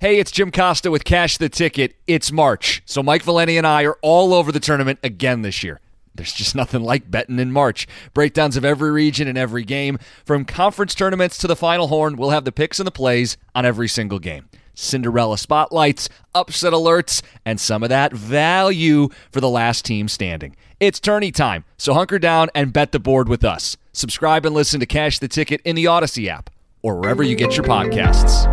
Hey, it's Jim Costa with Cash the Ticket. It's March, so Mike Valeni and I are all over the tournament again this year. There's just nothing like betting in March. Breakdowns of every region and every game. From conference tournaments to the Final Horn, we'll have the picks and the plays on every single game. Cinderella spotlights, upset alerts, and some of that value for the last team standing. It's tourney time, so hunker down and bet the board with us. Subscribe and listen to Cash the Ticket in the Odyssey app or wherever you get your podcasts.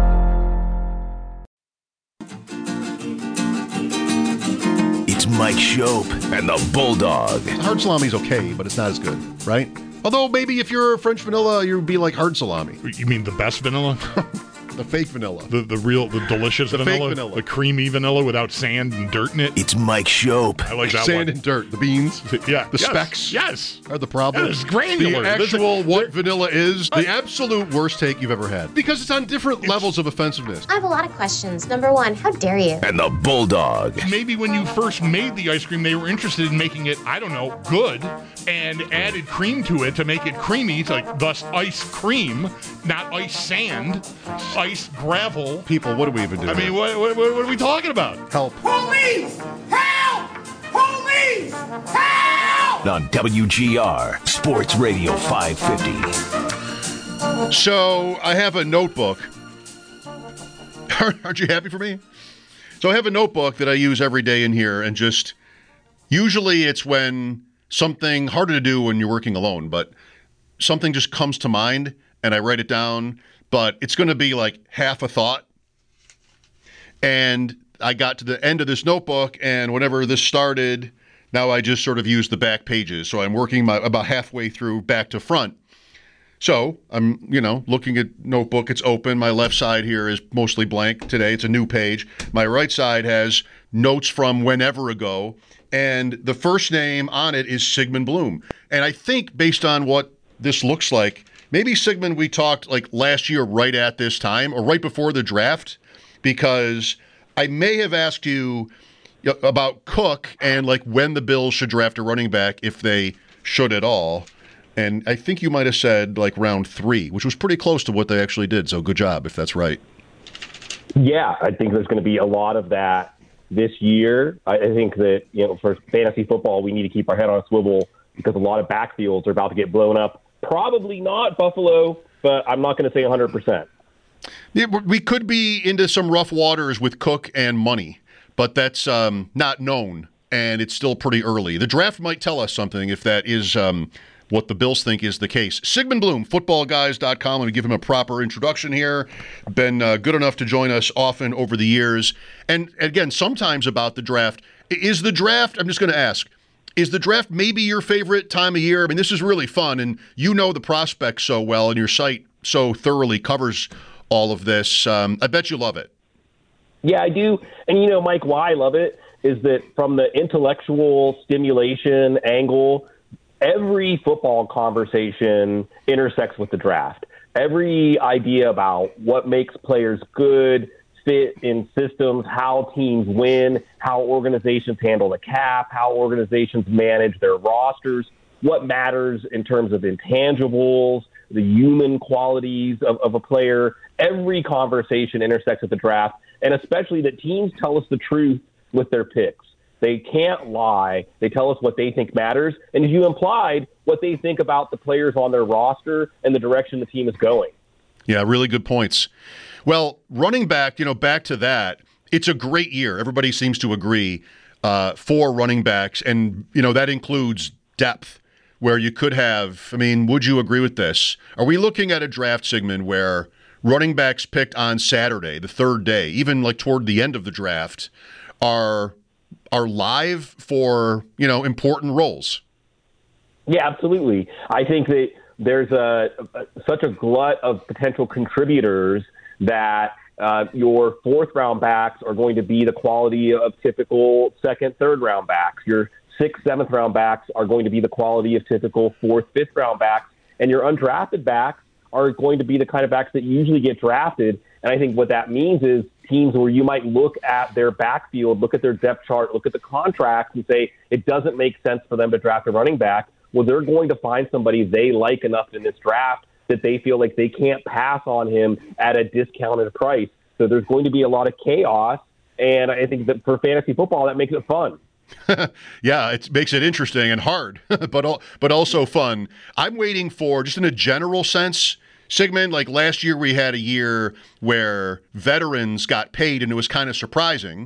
It's Mike Shope and the Bulldog. Hard salami's okay, but it's not as good, right? Although maybe if you're French vanilla, you'd be like hard salami. You mean the best vanilla? The fake vanilla. The delicious vanilla? Fake vanilla. The creamy vanilla without sand and dirt in it? It's Mike Shope. I like that Sand one. and dirt. The beans. Yeah. The specks. Yes. Are the problem. Yeah, it's granular. The actual what vanilla is, the absolute worst take you've ever had. Because it's on different levels of offensiveness. I have a lot of questions. Number one, how dare you? And the Bulldog. Maybe when you first made the ice cream, they were interested in making it, I don't know, good, and added cream to it to make it creamy, like thus ice cream, not ice sand, ice gravel. People, what do we even do? I mean, what are we talking about? Help. Police! Help! Police! Help! On WGR, Sports Radio 550. So I have a notebook. Aren't you happy for me? So I have a notebook that I use every day in here, and just usually it's when something harder to do when you're working alone, but something just comes to mind and I write it down, but it's going to be like half a thought. And I got to the end of this notebook, and whenever this started, now I just sort of use the back pages. So I'm working about halfway through back to front. So I'm, looking at notebook. It's open. My left side here is mostly blank today. It's a new page. My right side has notes from whenever ago, and the first name on it is Sigmund Bloom. And I think based on what this looks like, maybe Sigmund, we talked like last year right at this time or right before the draft, because I may have asked you about Cook and like when the Bills should draft a running back, if they should at all. And I think you might have said like round 3, which was pretty close to what they actually did. So good job if that's right. Yeah, I think there's going to be a lot of that this year. I think that, for fantasy football, we need to keep our head on a swivel because a lot of backfields are about to get blown up. Probably not Buffalo, but I'm not going to say 100%. Yeah, we could be into some rough waters with Cook and money, but that's not known, and it's still pretty early. The draft might tell us something if that is what the Bills think is the case. Sigmund Bloom, footballguys.com. I'm going to give him a proper introduction here. Been good enough to join us often over the years. And again, sometimes about the draft. Is the draft, I'm just going to ask, is the draft maybe your favorite time of year? I mean, this is really fun, and you know the prospects so well, and your site so thoroughly covers all of this. I bet you love it. Yeah, I do. And, Mike, why I love it is that from the intellectual stimulation angle, every football conversation intersects with the draft. Every idea about what makes players good, fit in systems, how teams win, how organizations handle the cap, how organizations manage their rosters, what matters in terms of intangibles, the human qualities of a player. Every conversation intersects with the draft, and especially that teams tell us the truth with their picks. They can't lie. They tell us what they think matters, and as you implied, what they think about the players on their roster and the direction the team is going. Yeah, really good points. Well, running back, back to that, it's a great year. Everybody seems to agree for running backs, and, that includes depth, where you could have, would you agree with this? Are we looking at a draft, Sigmund, where running backs picked on Saturday, the third day, even like toward the end of the draft, are live for, important roles? Yeah, absolutely. I think that there's such a glut of potential contributors that your fourth-round backs are going to be the quality of typical second, third-round backs. Your sixth, seventh-round backs are going to be the quality of typical fourth, fifth-round backs. And your undrafted backs are going to be the kind of backs that usually get drafted. And I think what that means is teams where you might look at their backfield, look at their depth chart, look at the contracts and say it doesn't make sense for them to draft a running back. Well, they're going to find somebody they like enough in this draft that they feel like they can't pass on him at a discounted price. So there's going to be a lot of chaos, and I think that for fantasy football, that makes it fun. Yeah, it makes it interesting and hard, but also fun. I'm waiting for, just in a general sense, Sigmund, like last year we had a year where veterans got paid, and it was kind of surprising,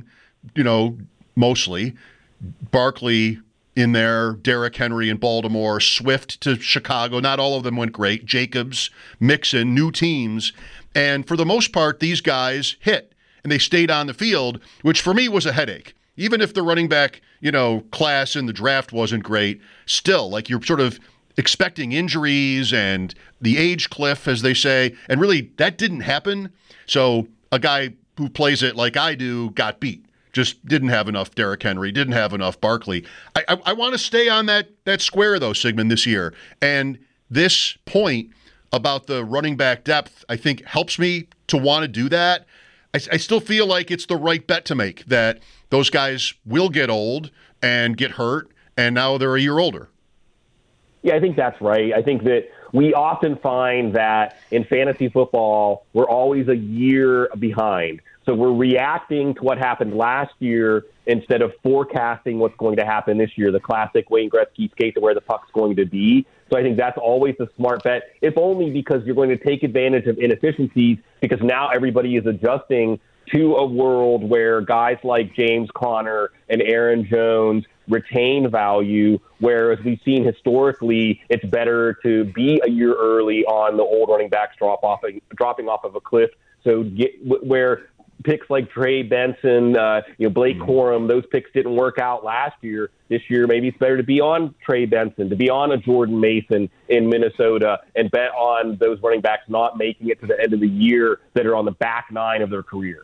mostly. Barkley in there, Derrick Henry in Baltimore, Swift to Chicago. Not all of them went great. Jacobs, Mixon, new teams. And for the most part, these guys hit, and they stayed on the field, which for me was a headache. Even if the running back, class in the draft wasn't great, still, like you're sort of expecting injuries and the age cliff, as they say, and really that didn't happen. So a guy who plays it like I do got beat. Just didn't have enough Derrick Henry, didn't have enough Barkley. I want to stay on that square, though, Sigmund, this year. And this point about the running back depth, I think, helps me to want to do that. I still feel like it's the right bet to make, that those guys will get old and get hurt, and now they're a year older. Yeah, I think that's right. I think that we often find that in fantasy football, we're always a year behind. So we're reacting to what happened last year instead of forecasting what's going to happen this year, the classic Wayne Gretzky skate to where the puck's going to be. So I think that's always a smart bet, if only because you're going to take advantage of inefficiencies, because now everybody is adjusting to a world where guys like James Conner and Aaron Jones retain value, whereas we've seen historically it's better to be a year early on the old running backs dropping off of a cliff. So where picks like Trey Benson, Blake Corum, those picks didn't work out last year. This year, maybe it's better to be on Trey Benson, to be on a Jordan Mason in Minnesota, and bet on those running backs not making it to the end of the year that are on the back nine of their career.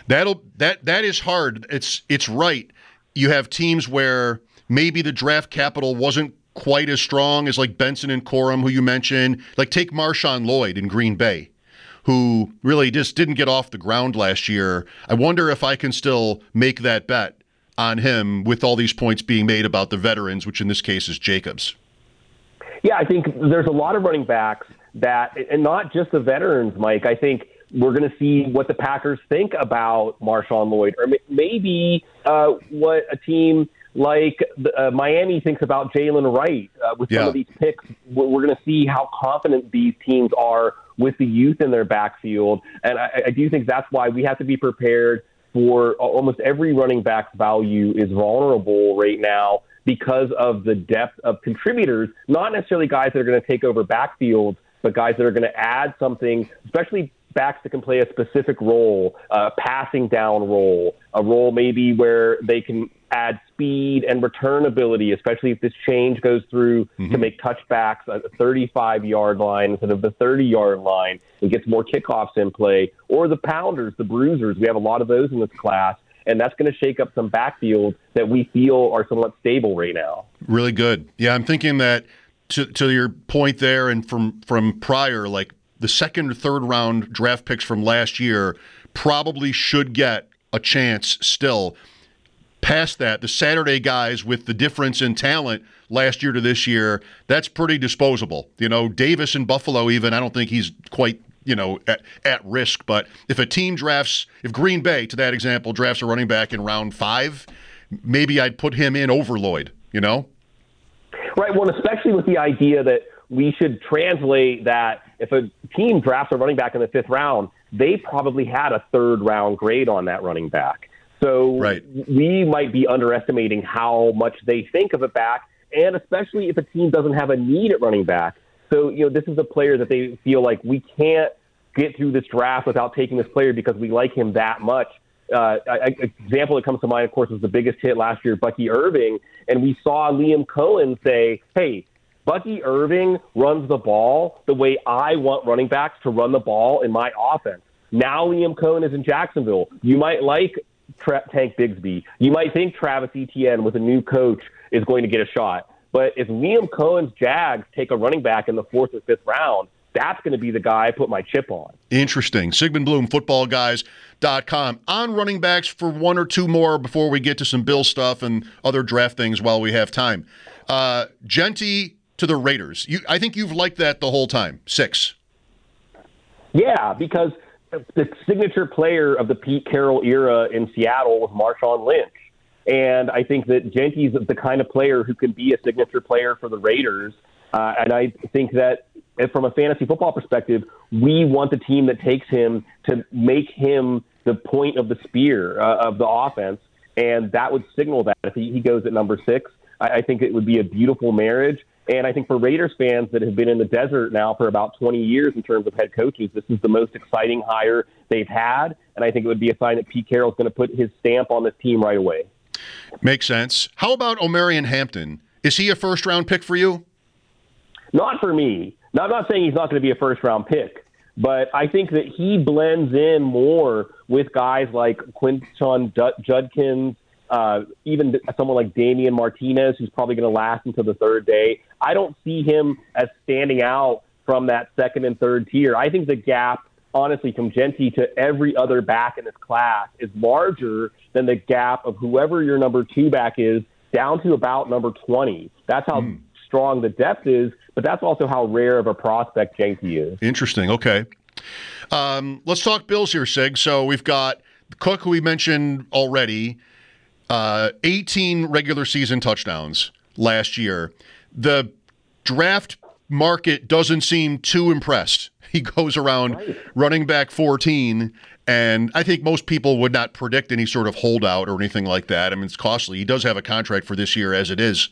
That is hard. It's right. You have teams where maybe the draft capital wasn't quite as strong as like Benson and Corum, who you mentioned. Like take Marshawn Lloyd in Green Bay, who really just didn't get off the ground last year. I wonder if I can still make that bet on him with all these points being made about the veterans, which in this case is Jacobs. Yeah, I think there's a lot of running backs that, and not just the veterans, Mike. I think we're going to see what the Packers think about Marshawn Lloyd, or maybe what a team like Miami thinks about Jalen Wright with some of these picks. We're going to see how confident these teams are with the youth in their backfield. And I do think that's why we have to be prepared for almost every running back's value is vulnerable right now because of the depth of contributors, not necessarily guys that are going to take over backfields, but guys that are going to add something, especially backs that can play a specific role, a passing down role, a role maybe where they can add speed and return ability, especially if this change goes through to make touchbacks at the 35-yard line instead of the 30-yard line and gets more kickoffs in play, or the pounders, the bruisers. We have a lot of those in this class, and that's going to shake up some backfields that we feel are somewhat stable right now. Really good. Yeah, I'm thinking that to your point there and from prior, like the second or third round draft picks from last year probably should get a chance still. Past that, the Saturday guys with the difference in talent last year to this year, that's pretty disposable. Davis in Buffalo even, I don't think he's quite, at risk. But if a team if Green Bay, to that example, drafts a running back in round 5, maybe I'd put him in over Lloyd, Right, well, especially with the idea that we should translate that if a team drafts a running back in the 5th round, they probably had a 3rd round grade on that running back. So we might be underestimating how much they think of it back, and especially if a team doesn't have a need at running back. So, this is a player that they feel like we can't get through this draft without taking this player because we like him that much. Example that comes to mind, of course, was the biggest hit last year, Bucky Irving, and we saw Liam Cohen say, hey, Bucky Irving runs the ball the way I want running backs to run the ball in my offense. Now Liam Cohen is in Jacksonville. You might like Tank Bigsby. You might think Travis Etienne with a new coach is going to get a shot. But if Liam Cohen's Jags take a running back in the 4th or 5th round, that's going to be the guy I put my chip on. Interesting. Sigmund Bloom, footballguys.com. On running backs for one or two more before we get to some Bill stuff and other draft things while we have time. Genty to the Raiders. I think you've liked that the whole time. 6. Yeah, because the signature player of the Pete Carroll era in Seattle was Marshawn Lynch. And I think that Jenke's the kind of player who can be a signature player for the Raiders. And I think that from a fantasy football perspective, we want the team that takes him to make him the point of the spear of the offense. And that would signal that if he goes at number 6, I think it would be a beautiful marriage. And I think for Raiders fans that have been in the desert now for about 20 years in terms of head coaches, this is the most exciting hire they've had. And I think it would be a sign that Pete Carroll's going to put his stamp on this team right away. Makes sense. How about Omarion Hampton? Is he a first-round pick for you? Not for me. Now, I'm not saying he's not going to be a first-round pick, but I think that he blends in more with guys like Quinton Judkins, even someone like Damian Martinez, who's probably going to last until the third day. I don't see him as standing out from that second and third tier. I think the gap, honestly, from Jenke to every other back in this class is larger than the gap of whoever your number 2 back is down to about number 20. That's how strong the depth is, but that's also how rare of a prospect Jenke is. Interesting. Okay. Let's talk Bills here, Sig. So we've got Cook, who we mentioned already, 18 regular season touchdowns last year. The draft market doesn't seem too impressed. He goes around running back 14, and I think most people would not predict any sort of holdout or anything like that. I mean, it's costly. He does have a contract for this year as it is.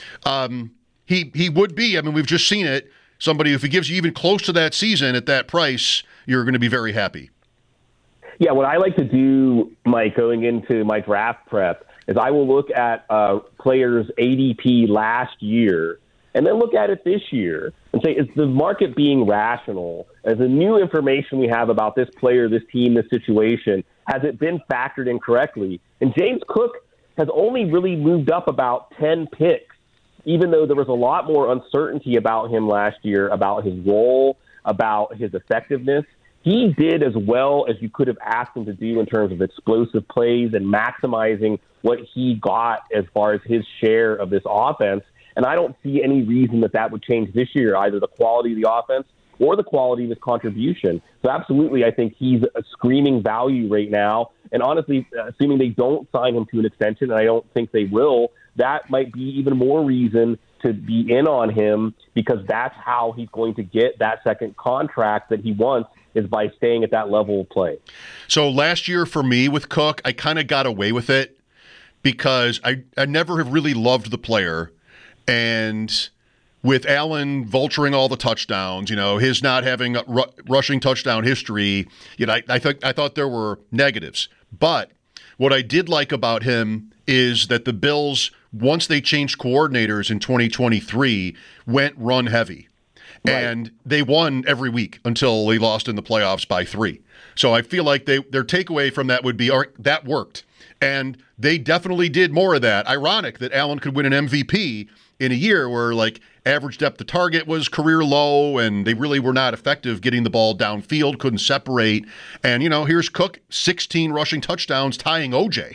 He would be, I mean, we've just seen it. Somebody, if he gives you even close to that season at that price, you're going to be very happy. Yeah, what I like to do, Mike, going into my draft prep is I will look at players' ADP last year and then look at it this year and say, is the market being rational? As the new information we have about this player, this team, this situation, has it been factored in correctly? And James Cook has only really moved up about 10 picks, even though there was a lot more uncertainty about him last year, about his role, about his effectiveness. He did as well as you could have asked him to do in terms of explosive plays and maximizing what he got as far as his share of this offense. And I don't see any reason that would change this year, either the quality of the offense or the quality of his contribution. So absolutely, I think he's a screaming value right now. And honestly, assuming they don't sign him to an extension, and I don't think they will, that might be even more reason to be in on him, because that's how he's going to get that second contract that he wants, is by staying at that level of play. So last year for me with Cook, I kind of got away with it because I never have really loved the player. And with Allen vulturing all the touchdowns, his not having a rushing touchdown history, I thought there were negatives. But what I did like about him is that the Bills, once they changed coordinators in 2023, went run heavy. Right. And they won every week until they lost in the playoffs by 3. So I feel like their takeaway from that would be that worked. And they definitely did more of that. Ironic that Allen could win an MVP in a year where average depth of target was career low and they really were not effective getting the ball downfield, couldn't separate. And, here's Cook, 16 rushing touchdowns, tying OJ.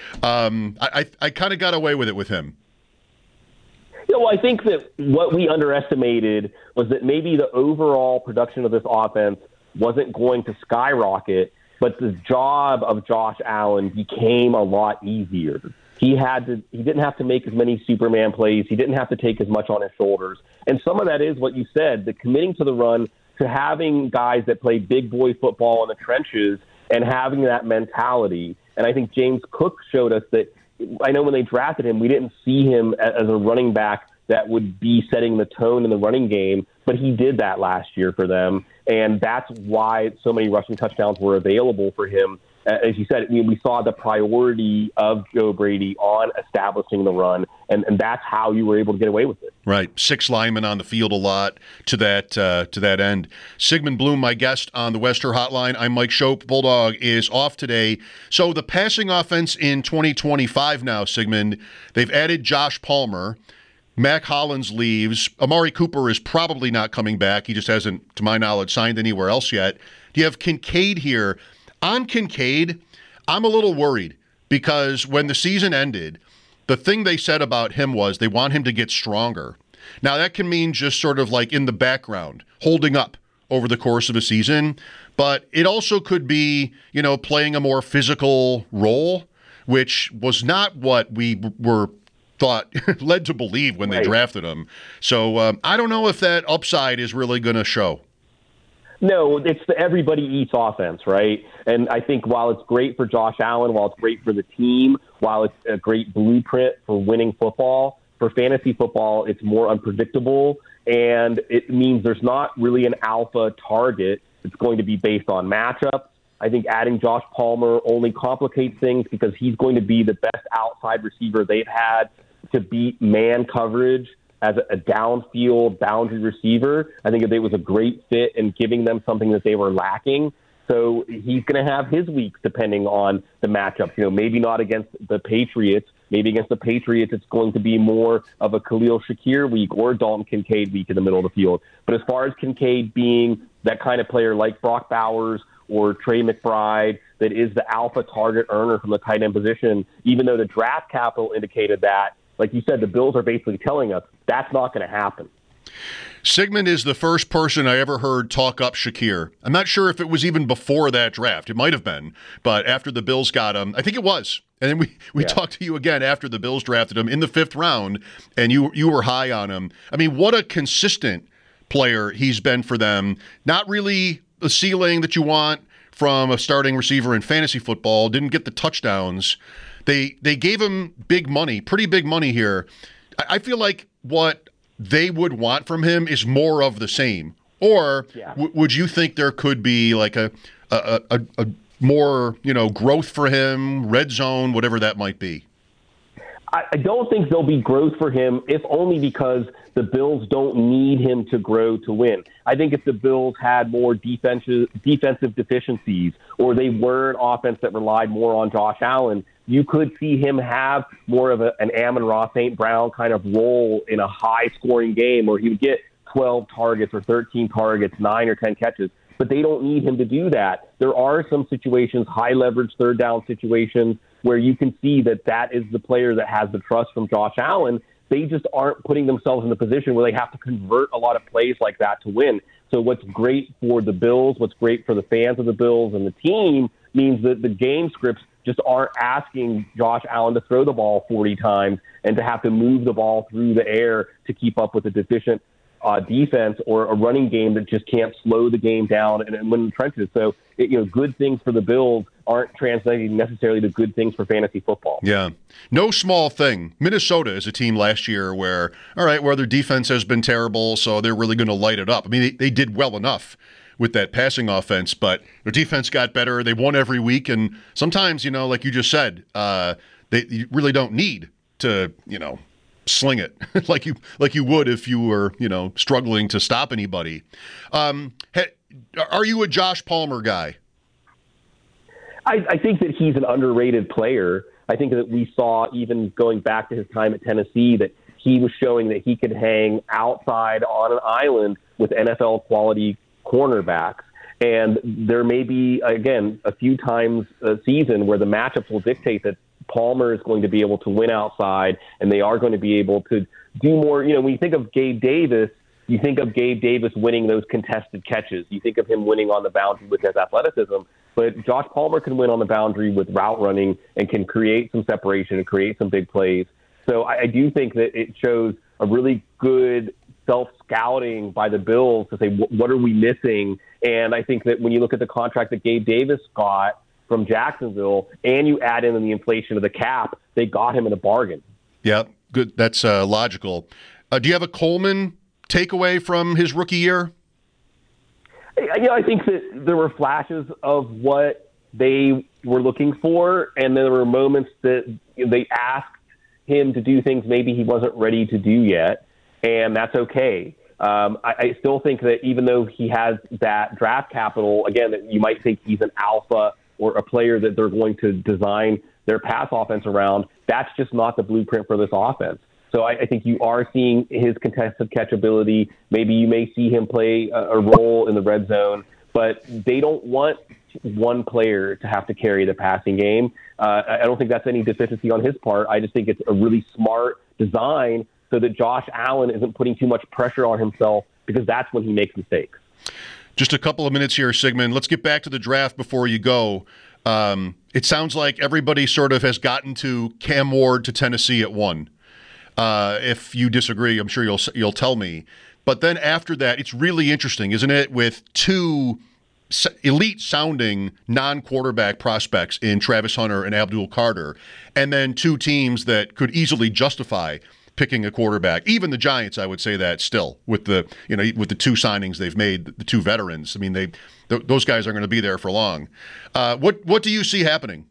I kind of got away with it with him. Well, I think that what we underestimated was that maybe the overall production of this offense wasn't going to skyrocket, but the job of Josh Allen became a lot easier. He didn't have to make as many Superman plays. He didn't have to take as much on his shoulders. And some of that is what you said, the committing to the run, to having guys that play big boy football in the trenches and having that mentality. And I think James Cook showed us that. I know when they drafted him, we didn't see him as a running back that would be setting the tone in the running game, but he did that last year for them, and that's why so many rushing touchdowns were available for him. As you said, we saw the priority of Joe Brady on establishing the run, and that's how you were able to get away with it. Right. 6 linemen on the field a lot to that end. Sigmund Bloom, my guest on the Wester Hotline. I'm Mike Schopp. Bulldog is off today. So the passing offense in 2025 now, Sigmund, they've added Josh Palmer. Mac Hollins leaves. Amari Cooper is probably not coming back. He just hasn't, to my knowledge, signed anywhere else yet. You have Kincaid here. On Kincaid, I'm a little worried because when the season ended, the thing they said about him was they want him to get stronger. Now, that can mean just sort of in the background, holding up over the course of a season, but it also could be, playing a more physical role, which was not what we were led to believe when they drafted him. So I don't know if that upside is really going to show. No, it's the everybody eats offense, right? And I think while it's great for Josh Allen, while it's great for the team, while it's a great blueprint for winning football, for fantasy football, it's more unpredictable, and it means there's not really an alpha target. It's going to be based on matchups. I think adding Josh Palmer only complicates things because he's going to be the best outside receiver they've had to beat man coverage as a downfield boundary receiver. I think it was a great fit in giving them something that they were lacking. So he's going to have his weeks depending on the matchups. Maybe not against the Patriots. Maybe against the Patriots, it's going to be more of a Khalil Shakir week or Dalton Kincaid week in the middle of the field. But as far as Kincaid being that kind of player like Brock Bowers or Trey McBride that is the alpha target earner from the tight end position, even though the draft capital indicated that, like you said, the Bills are basically telling us that's not going to happen. Sigmund is the first person I ever heard talk up Shakir. I'm not sure if it was even before that draft. It might have been, but after the Bills got him, I think it was. And then we talked to you again after the Bills drafted him in the 5th round, and you were high on him. I mean, what a consistent player he's been for them. Not really the ceiling that you want from a starting receiver in fantasy football. Didn't get the touchdowns. They gave him big money, pretty big money here. I feel like what they would want from him is more of the same. Or would you think there could be like a more, growth for him, red zone, whatever that might be? I don't think there'll be growth for him, if only because the Bills don't need him to grow to win. I think if the Bills had more defensive deficiencies, or they were an offense that relied more on Josh Allen, you could see him have more of an Amon-Ra St. Brown kind of role in a high-scoring game where he would get 12 targets or 13 targets, 9 or 10 catches. But they don't need him to do that. There are some situations, high-leverage third-down situations, where you can see that is the player that has the trust from Josh Allen. They just aren't putting themselves in the position where they have to convert a lot of plays like that to win. So what's great for the Bills, what's great for the fans of the Bills and the team means that the game scripts just aren't asking Josh Allen to throw the ball 40 times and to have to move the ball through the air to keep up with a deficient defense or a running game that just can't slow the game down and win the trenches. So, good things for the Bills aren't translating necessarily to good things for fantasy football. Yeah. No small thing. Minnesota is a team last year where their defense has been terrible, so they're really going to light it up. I mean, they did well enough with that passing offense, but their defense got better. They won every week, and sometimes, like you just said, you really don't need to, sling it like you would if you were, struggling to stop anybody. Are you a Josh Palmer guy? I think that he's an underrated player. I think that we saw, even going back to his time at Tennessee, that he was showing that he could hang outside on an island with NFL quality cornerbacks. And there may be, again, a few times a season where the matchups will dictate that Palmer is going to be able to win outside, and they are going to be able to do more. When you think of Gabe Davis, you think of Gabe Davis winning those contested catches. You think of him winning on the boundary with his athleticism. But Josh Palmer can win on the boundary with route running and can create some separation and create some big plays. So I do think that it shows a really good self-scouting by the Bills to say, what are we missing? And I think that when you look at the contract that Gabe Davis got from Jacksonville and you add in the inflation of the cap, they got him in a bargain. Yeah, good. That's logical. Do you have a Coleman takeaway from his rookie year? I think that there were flashes of what they were looking for, and there were moments that they asked him to do things maybe he wasn't ready to do yet, and that's okay. I still think that even though he has that draft capital, again, that you might think he's an alpha or a player that they're going to design their pass offense around, that's just not the blueprint for this offense. So I think you are seeing his contested catch ability. Maybe you may see him play a role in the red zone, but they don't want one player to have to carry the passing game. I don't think that's any deficiency on his part. I just think it's a really smart design so that Josh Allen isn't putting too much pressure on himself, because that's when he makes mistakes. Just a couple of minutes here, Sigmund. Let's get back to the draft before you go. It sounds like everybody sort of has gotten to Cam Ward to Tennessee at 1. If you disagree, I'm sure you'll tell me. But then after that, it's really interesting, isn't it, with 2 elite-sounding non-quarterback prospects in Travis Hunter and Abdul Carter, and then 2 teams that could easily justify picking a quarterback. Even the Giants, I would say that still, with the 2 signings they've made, the 2 veterans. I mean, those guys are going to be there for long. What do you see happening?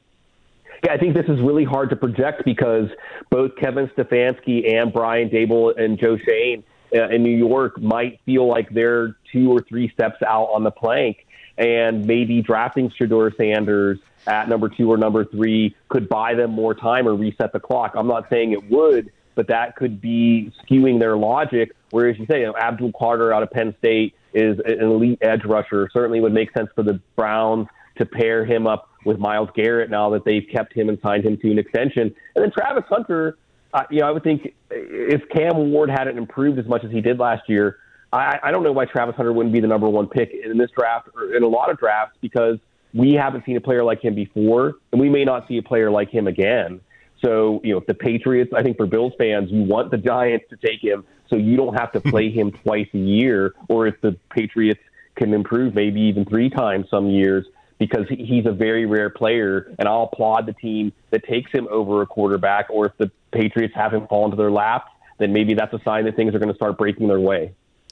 Yeah, I think this is really hard to project because both Kevin Stefanski and Brian Daboll and Joe Schoen in New York might feel like they're 2 or 3 steps out on the plank, and maybe drafting Shedeur Sanders at number 2 or number 3 could buy them more time or reset the clock. I'm not saying it would, but that could be skewing their logic. Whereas you say, Abdul Carter out of Penn State is an elite edge rusher. Certainly would make sense for the Browns to pair him up with Myles Garrett now that they've kept him and signed him to an extension. And then Travis Hunter, I would think if Cam Ward hadn't improved as much as he did last year, I don't know why Travis Hunter wouldn't be the number 1 pick in this draft or in a lot of drafts, because we haven't seen a player like him before, and we may not see a player like him again. So, if the Patriots, I think for Bills fans, you want the Giants to take him so you don't have to play him twice a year, or if the Patriots can improve maybe even 3 times some years, because he's a very rare player, and I'll applaud the team that takes him over a quarterback. Or if the Patriots have him fall into their laps, then maybe that's a sign that things are going to start breaking their way.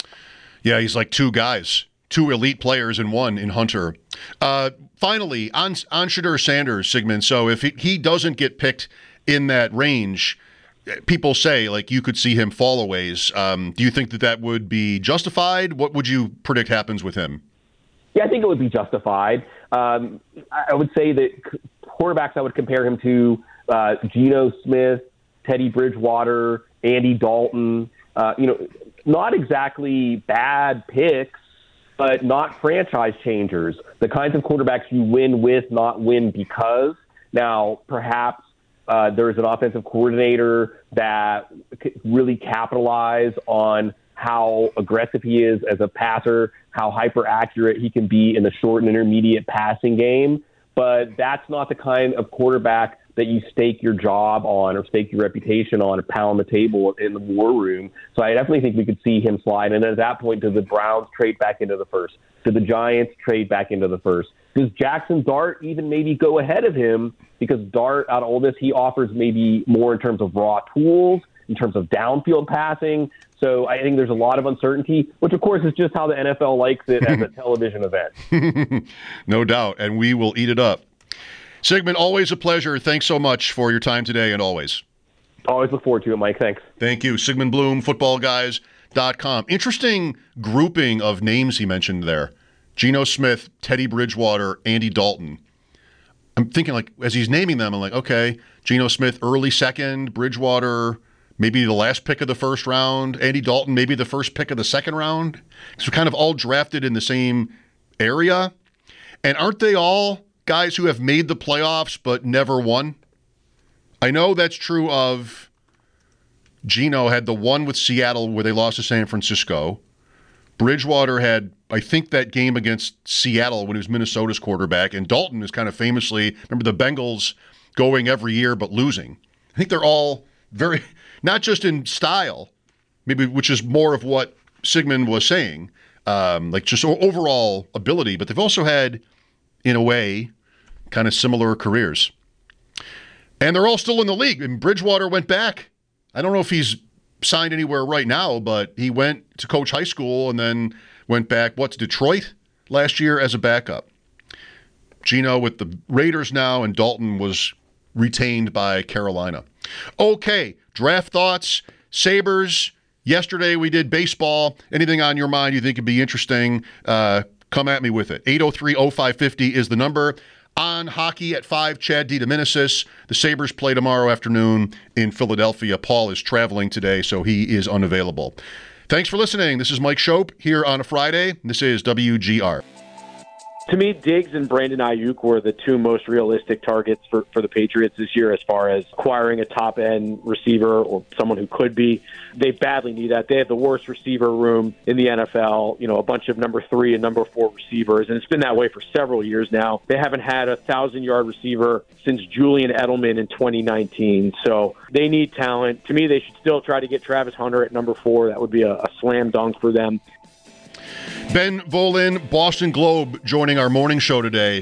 Yeah, he's like 2 guys, 2 elite players in one in Hunter. Finally, on Shedeur Sanders, Sigmund, so if he doesn't get picked in that range, people say, like, you could see him fall a ways. Do you think that would be justified? What would you predict happens with him? Yeah, I think it would be justified. I would say that quarterbacks I would compare him to, Geno Smith, Teddy Bridgewater, Andy Dalton, not exactly bad picks, but not franchise changers. The kinds of quarterbacks you win with, not win because. Now, perhaps there's an offensive coordinator that could really capitalize on how aggressive he is as a passer, how hyper accurate he can be in the short and intermediate passing game. But that's not the kind of quarterback that you stake your job on or stake your reputation on or pound the table in the war room. So I definitely think we could see him slide. And at that point, do the Browns trade back into the first? Do the Giants trade back into the first? Does Jackson Dart even maybe go ahead of him? Because Dart, out of all this, he offers maybe more in terms of raw tools, in terms of downfield passing. So I think there's a lot of uncertainty, which, of course, is just how the NFL likes it as a television event. No doubt, and we will eat it up. Sigmund, always a pleasure. Thanks so much for your time today, and always. Always look forward to it, Mike. Thanks. Thank you. Sigmund Bloom, footballguys.com. Interesting grouping of names he mentioned there. Geno Smith, Teddy Bridgewater, Andy Dalton. I'm thinking, like, as he's naming them, I'm like, okay, Geno Smith, early second, Bridgewater, maybe the last pick of the first round, Andy Dalton, maybe the first pick of the second round. So kind of all drafted in the same area. And aren't they all guys who have made the playoffs but never won? I know that's true of Geno had the one with Seattle where they lost to San Francisco. Bridgewater had, I think, that game against Seattle when he was Minnesota's quarterback. And Dalton is kind of famously, remember the Bengals going every year but losing. I think they're all very, not just in style, maybe, which is more of what Sigmund was saying, like just overall ability, but they've also had, in a way, kind of similar careers. And they're all still in the league. And Bridgewater went back. I don't know if he's signed anywhere right now, but he went to coach high school and then went back, to Detroit last year as a backup. Geno with the Raiders now, and Dalton was retained by Carolina. Okay, draft thoughts, Sabres. Yesterday we did baseball. Anything on your mind you think would be interesting, come at me with it. 803-0550 is the number. On hockey at 5, Chad DiDomenicis. The Sabres play tomorrow afternoon in Philadelphia. Paul is traveling today, so he is unavailable. Thanks for listening. This is Mike Schopp here on a Friday. This is WGR. To me, Diggs and Brandon Ayuk were the two most realistic targets for the Patriots this year as far as acquiring a top-end receiver or someone who could be. They badly need that. They have the worst receiver room in the NFL, a bunch of number 3 and number 4 receivers, and it's been that way for several years now. They haven't had a 1,000-yard receiver since Julian Edelman in 2019, so they need talent. To me, they should still try to get Travis Hunter at number 4. That would be a slam dunk for them. Ben Volin, Boston Globe, joining our morning show today.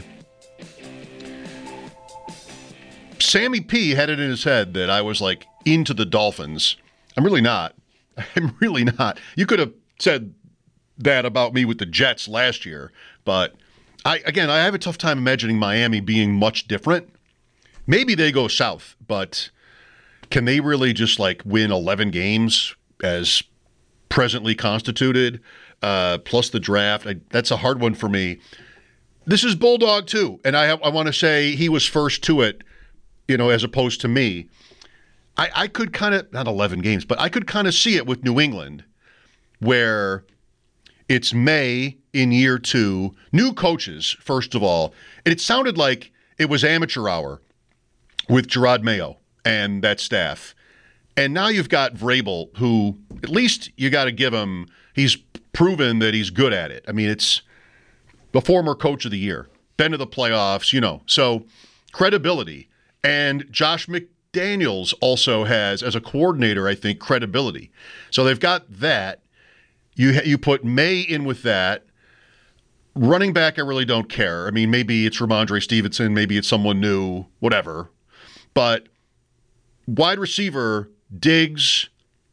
Sammy P had it in his head that I was like into the Dolphins. I'm really not. I'm really not. You could have said that about me with the Jets last year, but I have a tough time imagining Miami being much different. Maybe they go south, but can they really just like win 11 games as presently constituted? Plus the draft. That's a hard one for me. This is Bulldog too, and I want to say he was first to it, as opposed to me. I could kind of, not 11 games, but I could kind of see it with New England, where it's May in year 2, new coaches, first of all. And it sounded like it was amateur hour with Gerard Mayo and that staff. And now you've got Vrabel, who at least you got to give him, he's proven that he's good at it. I mean, it's the former coach of the year, been to the playoffs, so credibility. And Josh McDaniels also has, as a coordinator, I think, credibility. So they've got that. You put May in with that. Running back, I really don't care. I mean, maybe it's Ramondre Stevenson, maybe it's someone new, whatever. But wide receiver, Diggs,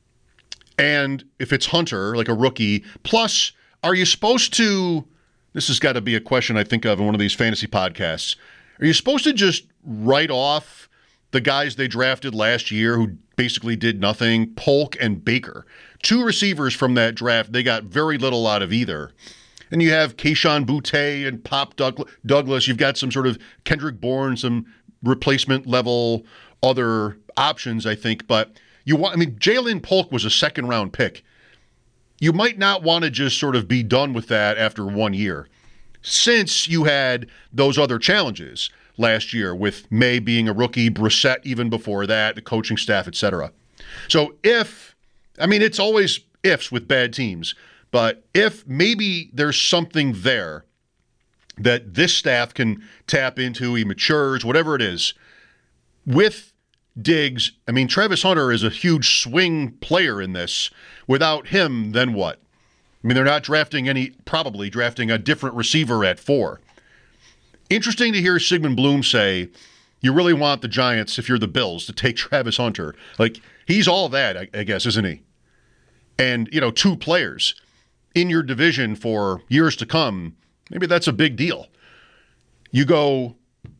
and if it's Hunter, like a rookie, plus, are you supposed to, this has got to be a question I think of in one of these fantasy podcasts, are you supposed to just write off the guys they drafted last year who basically did nothing? Polk and Baker. 2 receivers from that draft, they got very little out of either. And you have Keyshawn Boutte and Pop Douglas. You've got some sort of Kendrick Bourne, some replacement level other options, I think, but Jalen Polk was a second-round pick. You might not want to just sort of be done with that after 1 year, since you had those other challenges last year with May being a rookie, Brissett even before that, the coaching staff, etc. So it's always ifs with bad teams, but if maybe there's something there that this staff can tap into, he matures, whatever it is, with Diggs, Travis Hunter is a huge swing player in this. Without him, then what? They're not probably drafting a different receiver at 4. Interesting to hear Sigmund Bloom say, you really want the Giants, if you're the Bills, to take Travis Hunter. Like, he's all that, I guess, isn't he? And, 2 players in your division for years to come, maybe that's a big deal. You go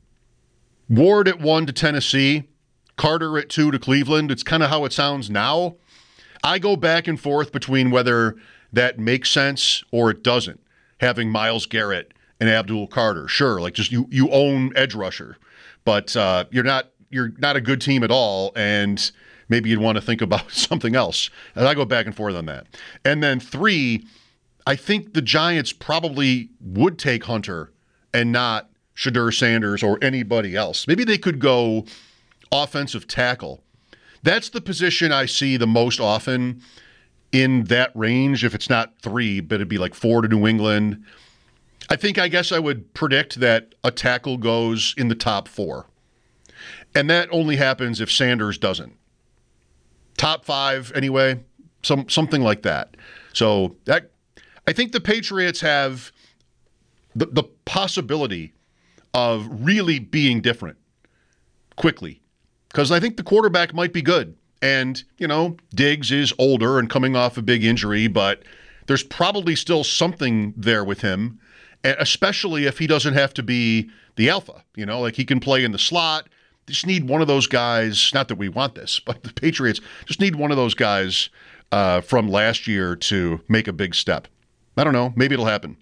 Ward at 1 to Tennessee, Carter at 2 to Cleveland. It's kind of how it sounds now. I go back and forth between whether that makes sense or it doesn't, having Myles Garrett and Abdul Carter. Sure, like just you own edge rusher, but you're not a good team at all, and maybe you'd want to think about something else. And I go back and forth on that. And then 3, I think the Giants probably would take Hunter and not Shedeur Sanders or anybody else. Maybe they could go offensive tackle. That's the position I see the most often in that range. If it's not 3, but it'd be like 4 to New England. I guess I would predict that a tackle goes in the top 4. And that only happens if Sanders doesn't. Top 5 anyway, something like that. So that, I think the Patriots have the possibility of really being different quickly. Because I think the quarterback might be good. And, Diggs is older and coming off a big injury, but there's probably still something there with him, especially if he doesn't have to be the alpha. Like he can play in the slot. Just need one of those guys, not that we want this, but the Patriots just need one of those guys from last year to make a big step. I don't know. Maybe it'll happen.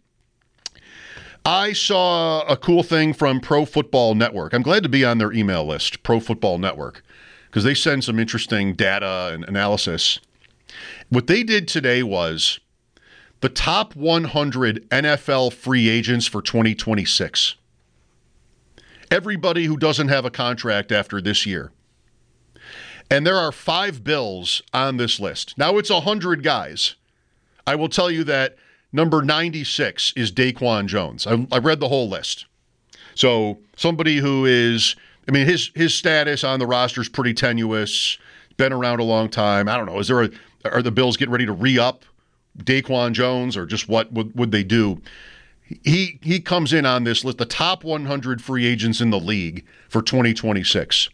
I saw a cool thing from Pro Football Network. I'm glad to be on their email list, Pro Football Network, because they send some interesting data and analysis. What they did today was the top 100 NFL free agents for 2026. Everybody who doesn't have a contract after this year. And there are 5 Bills on this list. Now it's 100 guys. I will tell you that number 96 is Daquan Jones. I read the whole list. So somebody who is, I mean, his status on the roster is pretty tenuous, been around a long time. I don't know. Are the Bills getting ready to re-up Daquan Jones, or just what would they do? He comes in on this list, the top 100 free agents in the league for 2026.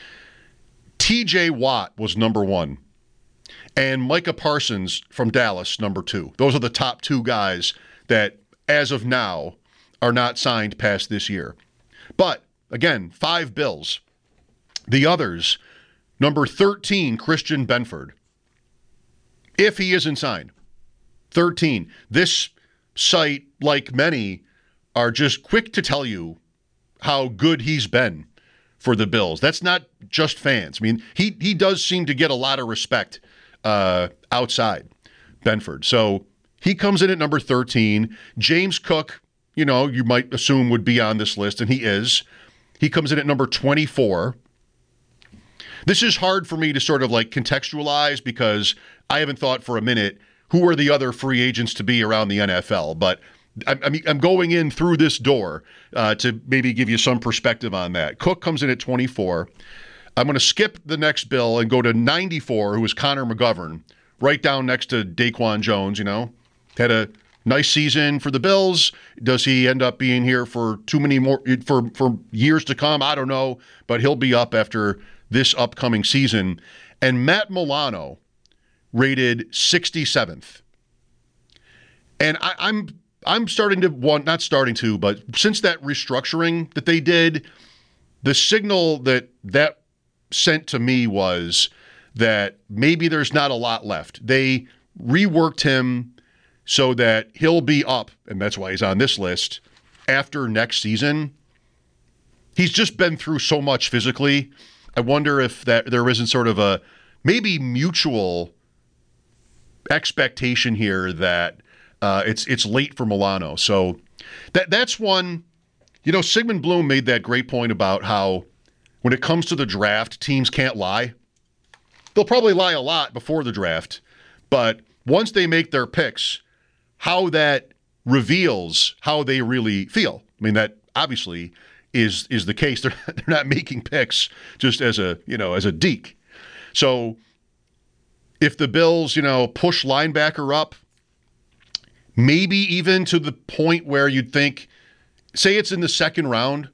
TJ Watt was number 1, and Micah Parsons from Dallas, number 2. Those are the top 2 guys that, as of now, are not signed past this year. But, again, 5 Bills. The others, number 13, Christian Benford. If he isn't signed. 13. This site, like many, are just quick to tell you how good he's been for the Bills. That's not just fans. I mean, he does seem to get a lot of respect outside Benford. So he comes in at number 13. James Cook, you might assume would be on this list, and he is. He comes in at number 24. This is hard for me to sort of like contextualize because I haven't thought for a minute who are the other free agents to be around the NFL, but I'm going in through this door to maybe give you some perspective on that. Cook comes in at 24. I'm going to skip the next bill and go to 94, who is Connor McGovern, right down next to Daquan Jones. Had a nice season for the Bills. Does he end up being here for too many more for years to come? I don't know, but he'll be up after this upcoming season. And Matt Milano, rated 67th. And I'm starting to not starting to, but since that restructuring that they did, the signal that sent to me was that maybe there's not a lot left. They reworked him so that he'll be up, and that's why he's on this list, after next season. He's just been through so much physically. I wonder if there isn't sort of a maybe mutual expectation here that it's late for Milano. So that's one. Sigmund Bloom made that great point about how when it comes to the draft, teams can't lie. They'll probably lie a lot before the draft, but once they make their picks, how that reveals how they really feel. I mean, that obviously is the case. They're not making picks just as a deke. So if the Bills, push linebacker up, maybe even to the point where you'd think, say it's in the second round,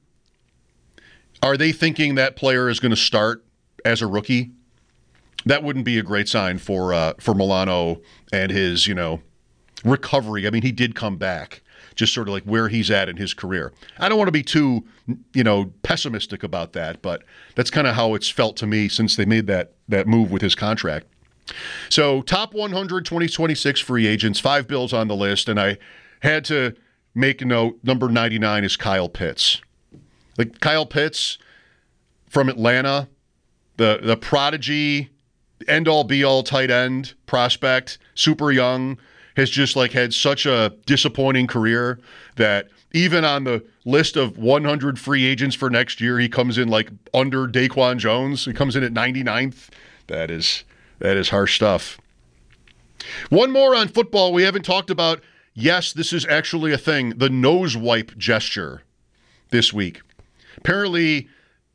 are they thinking that player is going to start as a rookie? That wouldn't be a great sign for Milano and his, recovery. I mean, he did come back, just sort of like where he's at in his career. I don't want to be too, pessimistic about that, but that's kind of how it's felt to me since they made that move with his contract. So top 100 2026 free agents, 5 Bills on the list, and I had to make a note, number 99 is Kyle Pitts. Like Kyle Pitts from Atlanta, the prodigy, end-all be-all tight end prospect, super young, has just had such a disappointing career that even on the list of 100 free agents for next year, he comes in under Daquan Jones. He comes in at 99th. That is harsh stuff. One more on football we haven't talked about. Yes, this is actually a thing. The nose wipe gesture this week. Apparently,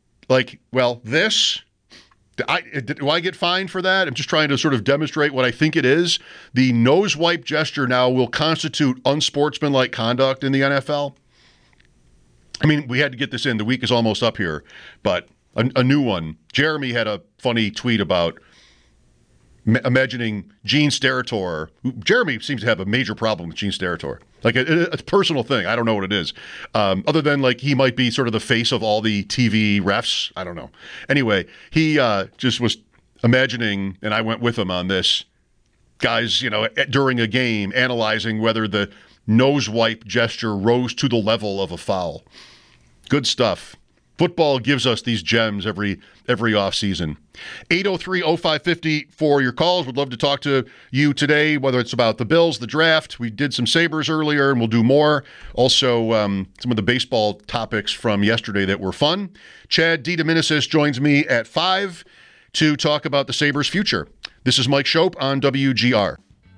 this. Do I get fined for that? I'm just trying to sort of demonstrate what I think it is. The nose wipe gesture now will constitute unsportsmanlike conduct in the NFL. I mean, we had to get this in. The week is almost up here, but a new one. Jeremy had a funny tweet about imagining Gene Steratore. Jeremy seems to have a major problem with Gene Steratore. It's a personal thing. I don't know what it is. Other than he might be sort of the face of all the TV refs. I don't know. Anyway, he just was imagining, and I went with him on this, guys, during a game, analyzing whether the nose wipe gesture rose to the level of a foul. Good stuff. Football gives us these gems every offseason. 803-0550 for your calls. Would love to talk to you today, whether it's about the Bills, the draft. We did some Sabres earlier, and we'll do more. Also, some of the baseball topics from yesterday that were fun. Chad DiDomenicis joins me at 5 to talk about the Sabres' future. This is Mike Shope on WGR.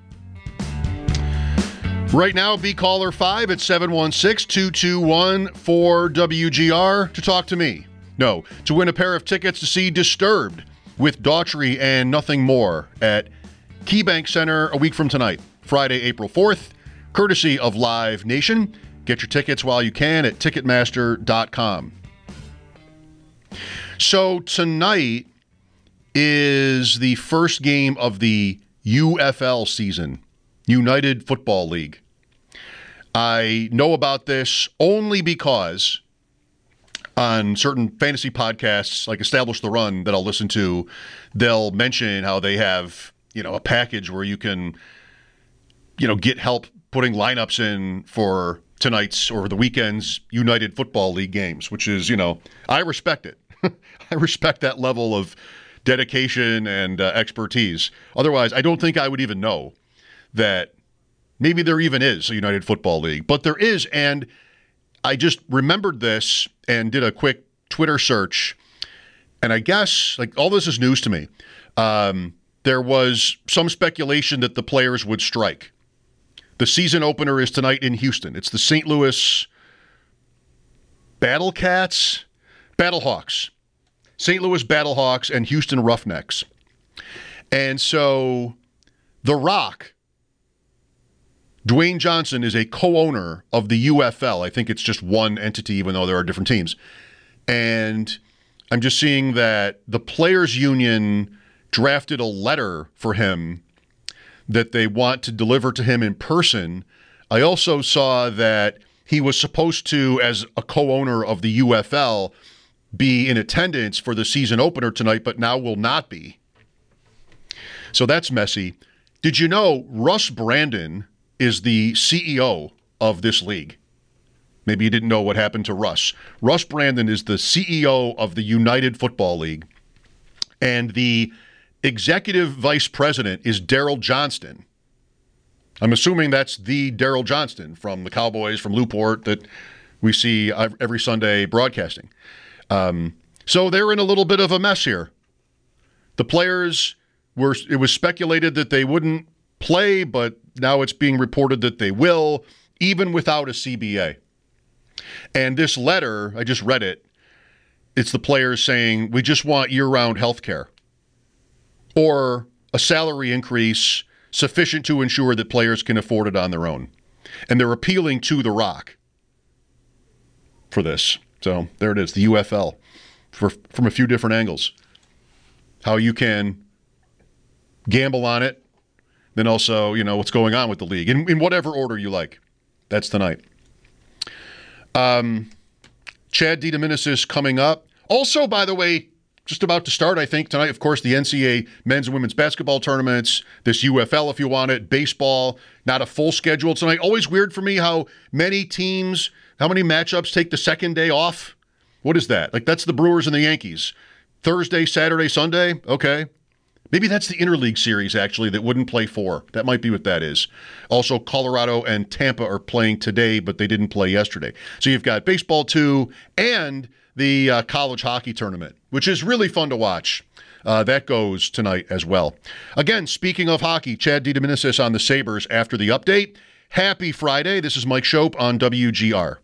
Right now, be caller 5 at 716-221-4WGR to talk to me. No, to win a pair of tickets to see Disturbed with Daughtry and Nothing More at KeyBank Center a week from tonight, Friday, April 4th, courtesy of Live Nation. Get your tickets while you can at Ticketmaster.com. So tonight is the first game of the UFL season, United Football League. I know about this only because on certain fantasy podcasts like Establish the Run that I'll listen to, they'll mention how they have, a package where you can, get help putting lineups in for tonight's or the weekend's United Football League games, which is, I respect it. I respect that level of dedication and expertise. Otherwise, I don't think I would even know that maybe there even is a United Football League, but there is, and I just remembered this and did a quick Twitter search, and I guess, all this is news to me. There was some speculation that the players would strike. The season opener is tonight in Houston. It's the St. Louis Battlehawks, St. Louis Battlehawks and Houston Roughnecks. And so The Rock, Dwayne Johnson, is a co-owner of the UFL. I think it's just one entity, even though there are different teams. And I'm just seeing that the Players Union drafted a letter for him that they want to deliver to him in person. I also saw that he was supposed to, as a co-owner of the UFL, be in attendance for the season opener tonight, but now will not be. So that's messy. Did you know Russ Brandon is the CEO of this league? Maybe you didn't know what happened to Russ. Russ Brandon is the CEO of the United Football League, and the executive vice president is Daryl Johnston. I'm assuming that's the Daryl Johnston from the Cowboys, from Newport, that we see every Sunday broadcasting. So they're in a little bit of a mess here. The players it was speculated that they wouldn't play, but now it's being reported that they will, even without a CBA. And this letter, I just read it, it's the players saying, we just want year-round health care or a salary increase sufficient to ensure that players can afford it on their own. And they're appealing to The Rock for this. So there it is, the UFL, from a few different angles. How you can gamble on it, then also, what's going on with the league, in whatever order you like. That's tonight. Chad DiDomenicis coming up. Also, by the way, just about to start, I think, tonight, of course, the NCAA men's and women's basketball tournaments, this UFL, if you want it, baseball, not a full schedule tonight. Always weird for me how many matchups take the second day off. What is that? That's the Brewers and the Yankees. Thursday, Saturday, Sunday? Okay. Maybe that's the interleague series, actually, that wouldn't play 4. That might be what that is. Also, Colorado and Tampa are playing today, but they didn't play yesterday. So you've got baseball, too, and the college hockey tournament, which is really fun to watch. That goes tonight as well. Again, speaking of hockey, Chad DiDomenicis on the Sabres after the update. Happy Friday. This is Mike Shope on WGR.